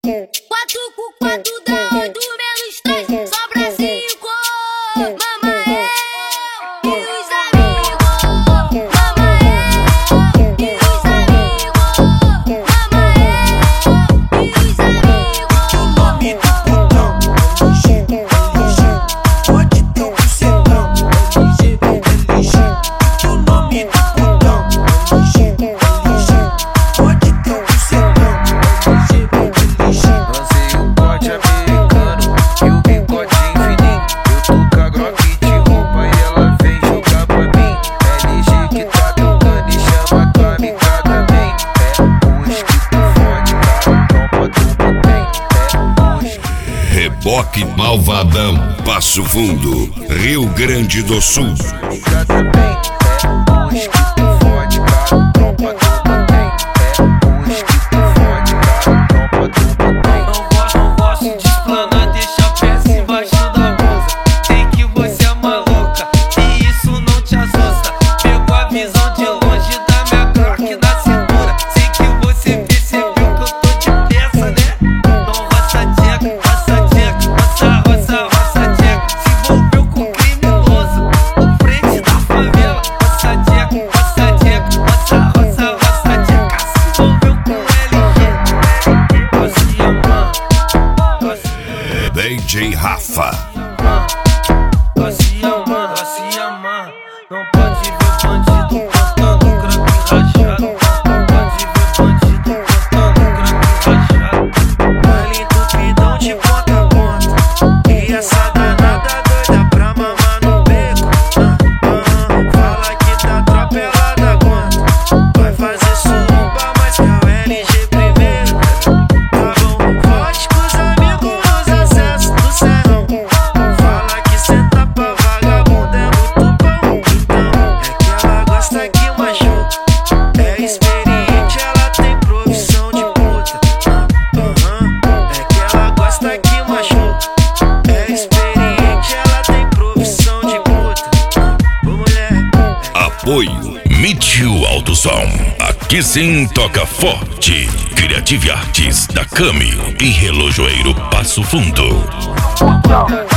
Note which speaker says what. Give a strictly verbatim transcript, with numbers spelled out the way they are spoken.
Speaker 1: Quatro com quatro dá oito menos três, sobra cinco. Mamael e os amigos. Mamael e os amigos. Mamael e os amigos.
Speaker 2: O nome do putão é L G, L G. Pode ter o bucetão, L G, L G. O nome do putão é L G, L G. Pode ter o bucetão, L G, L G.
Speaker 3: Lancei o corte americano e o bigodinho fininho. Eu tô com a Glock de roupa e ela vem jogar pra mim. L G que tá tocando e chama a Kamika também. É hoje que tu fode, tá? Tropa do botém. É hoje.
Speaker 4: Reboque Malvadão, Passo Fundo, Rio Grande do Sul.
Speaker 3: Kamika também. É hoje que tu fode, tá? Tropa do botém. É hoje que tu fode, tá? Tropa do botém.
Speaker 5: Não gosto, não gosto de explanar, deixa a peça embaixo da blusa. Sei que você é maluca e isso não te assusta. Pegou a visão de longe da minha Glock na cintura. Sei que você percebeu que eu tô de peça, né? Então roça tcheca, roça tcheca, roça, roça, roça tcheca. Se envolveu com criminoso, o frente da favela. Roça tcheca, roça tcheca, roça, roça, roça tcheca. Se envolveu com L G, roça mano, roça.
Speaker 4: D J Rafa.
Speaker 5: Garcia, mano, Garcia, mano. Não pode ver bandido postando crack rachado. Não pode ver bandido postando crack rachado.
Speaker 2: Baile entupidão de ponta a ponta. E essa danada doida pra mamar no beco. Ah, ah, fala que tá tropa, ela dá conta. Vai fazer suruba, mas quer o L G primeiro. Tá bom, forte com os amigos nos acessos do serrão. Fala que senta pra vagabundo é muito bom. Então, é que ela gosta que machuca. É experiente, ela tem profissão de puta. Ah, aham, é que ela gosta que machuca. É experiente, ela tem profissão de puta. Ah, ô mulher,
Speaker 4: Apoio Mitchell Alto Som. Aqui sim toca forte. Criative Artes da Cami e Relojoeiro Passo Fundo.
Speaker 2: é